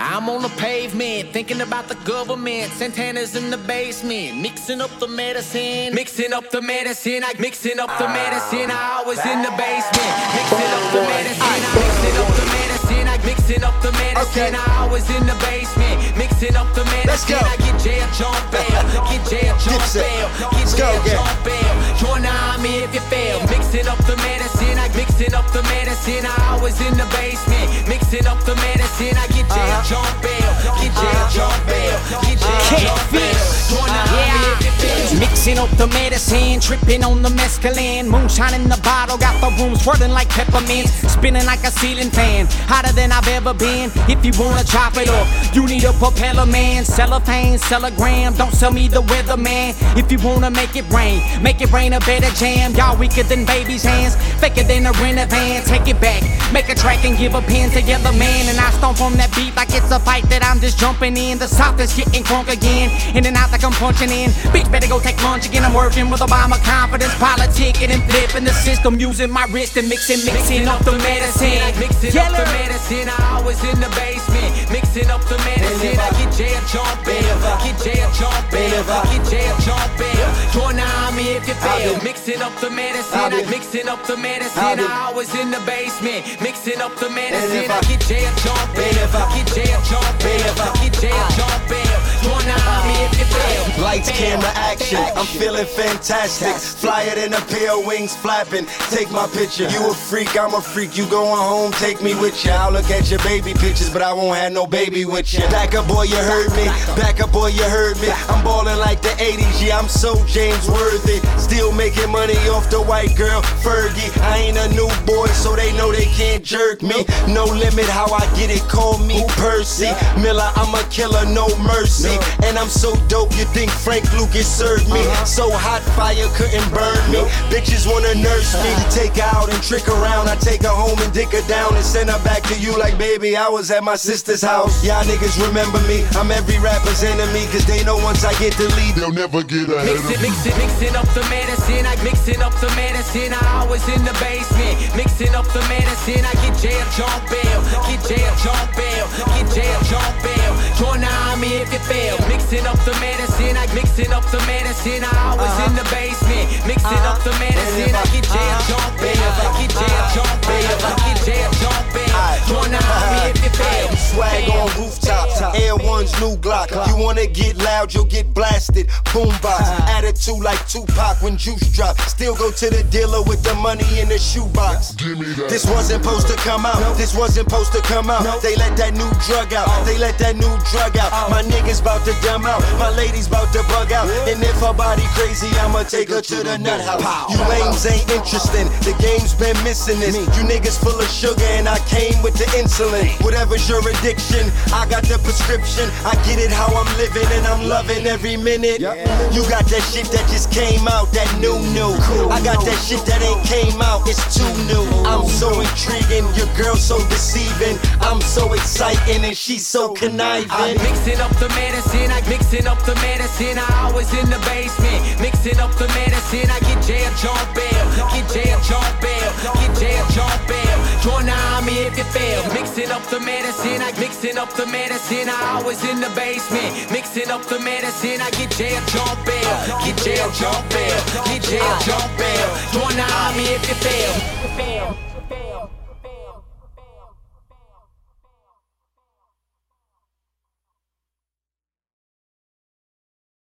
I'm on the pavement, thinking about the government. Santana's in the basement, mixing up the medicine. Mixing up the medicine, mixing up the medicine. I was in the basement, mixing up the medicine. Mixing up the medicine, mixing up the medicine. I was in the basement, mixing up the medicine. I get jail, jump bail, get jail, jump bail, get jail, jump bail. Join the army if you fail. Mixing up the medicine, mixing up the medicine. I was in the basement, mixing up the medicine. I get jail, jump bail, get jail, jump bail, get jail, jump bail. Join the army if you fail. Mixing up the medicine, tripping on the mescaline. Moonshine in the bottle, got the room swirling like peppermints. Spinning like a ceiling fan, hotter than I've ever been. If you wanna chop it up, you need a propeller man. Cellophane, cellogram, don't sell me the weather man. If you wanna make it rain a better jam. Y'all weaker than baby's hands, faker than a rent a van. Take it back, make a track and give a pen to yellow man. And I stomp on that beat like it's a fight that I'm just jumping in. The South is getting crunk again, in and out like I'm punching in. Bitch better go take lunch again. I'm working with Obama confidence, politicking and flipping the system, using my wrist and mixing up the medicine. Mixing up the medicine, I was in the basement, mixing up the medicine. I get jail, jump bail, get jail, jump bail, get jail, jump bail. Join the army if you fail. Mixing up the medicine, mixing up the medicine. I was in the basement, mixing up the medicine. I get jail, jump bail, get jail, jump bail, get jail, jump bail. Join the army if you fail. Lights, camera, action, I'm feeling fantastic. Flyer than a pair of wings flapping. Take my picture, you a freak, I'm a freak. You going home, take me with you. I'll look at your baby pictures, but I won't have no baby with you. Back up, boy, you heard me. Back up, boy, you heard me. I'm ballin' like the 80s, yeah, I'm so James Worthy. Still making money off the white girl, Fergie. I ain't a new boy, so they know they can't jerk me. No limit how I get it, call me Percy Miller, I'm a killer, no mercy. And I'm so dope, you think Frank Lucas served me. So hot, fire couldn't burn me. Bitches wanna nurse me, take her out and trick around. I take her home and dick her down and send her back to you like, baby, I was at my sister's house. Y'all niggas remember me, I'm every rapper's enemy, cause they know once I get the lead, they'll never get ahead of me. Mixing up the medicine, mixing up the medicine. I was in the basement, mixing up the medicine. I get jail, jump bail, get jail, jump bail, get jail, jump bail. Join the army if you fail. Mixing up the medicine, mixing up the medicine. I was in the basement, mixing up the medicine. I get jail, jump bail, get jail, jump bail, get jail, jump bail. Join the army if you fail. Swag on rooftops, Air One's new Glock. You wanna get loud, you'll get blasted. Boombox, attitude like Tupac when juice drop. Still go to the dealer with the money in the shoebox. This wasn't supposed to come out. This wasn't supposed to come out. They let that new drug out. They let that new drug out. My niggas bout to dumb out. My ladies bout to bug out. And if her body crazy, I'ma take her to the nut house. You lames ain't interesting. The game's been missing this. You niggas full of sugar and I came with the insulin. Whatever's your addiction, I got the prescription. I get it how I'm living and I'm loving every minute. You got that shit that just came out, that new. I got that shit that ain't came out, it's too new. I'm so intriguing, your girl so deceiving. I'm so exciting and she's so conniving. I'm mixing up the medicine, mixing up the medicine. I was in the basement, mixing up the medicine. I get jail, jump bail, get jail, jump bail, get jail, jump bail. Join the army if you fail. Mixing up the medicine, mixing up the medicine. I was in the basement, mixing up the medicine. I get jail, jump bail, get jail, jump bail, get jail, jump bail. Join the army if you fail.